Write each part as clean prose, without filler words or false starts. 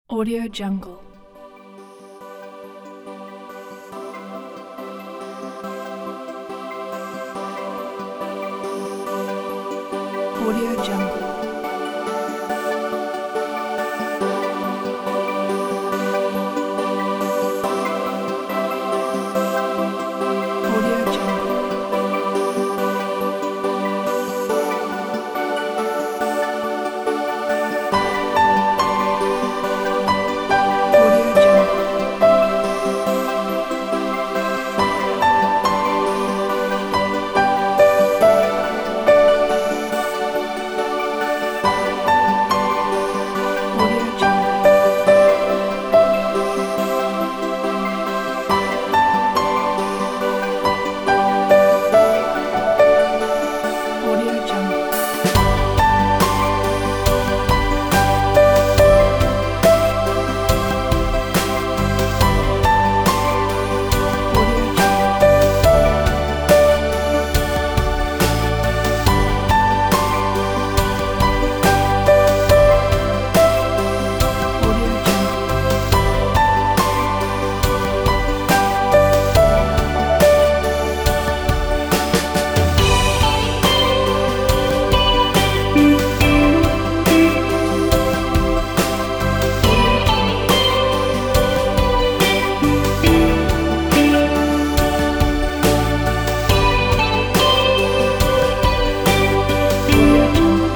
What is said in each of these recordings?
Audio Jungle. Audio Jungle. Audio Jungle. Audio Jungle. Audio Jungle. Audio Jungle. Audio Jungle. Audio Jungle. Audio Jungle.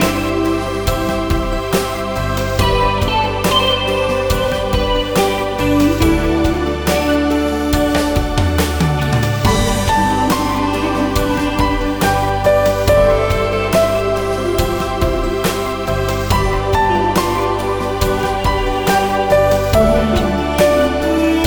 Audio Jungle.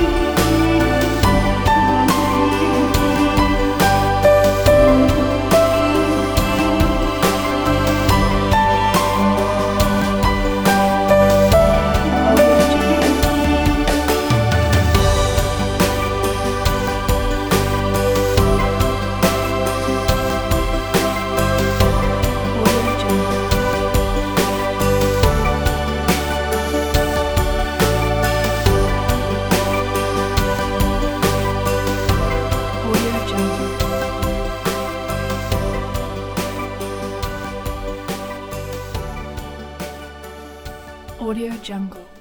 Audio Jungle. Audio Jungle. Audio Jungle. Audio Jungle.